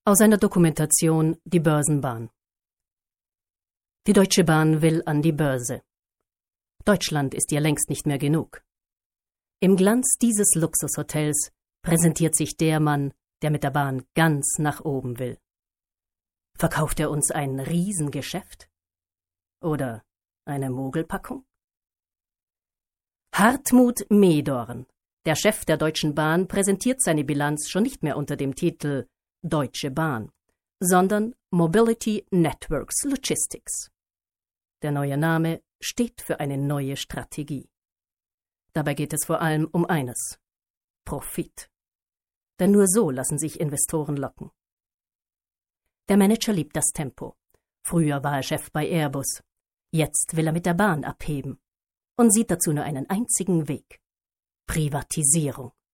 Aus einer Dokumentation Die Börsenbahn. Die Deutsche Bahn will an die Börse. Deutschland ist ihr längst nicht mehr genug. Im Glanz dieses Luxushotels präsentiert sich der Mann, der mit der Bahn ganz nach oben will. Verkauft er uns ein Riesengeschäft? Oder eine Mogelpackung? Hartmut Mehdorn, der Chef der Deutschen Bahn, präsentiert seine Bilanz schon nicht mehr unter dem Titel Deutsche Bahn, sondern Mobility Networks Logistics. Der neue Name steht für eine neue Strategie. Dabei geht es vor allem um eines: Profit. Denn nur so lassen sich Investoren locken. Der Manager liebt das Tempo. Früher war er Chef bei Airbus. Jetzt will er mit der Bahn abheben und sieht dazu nur einen einzigen Weg: Privatisierung.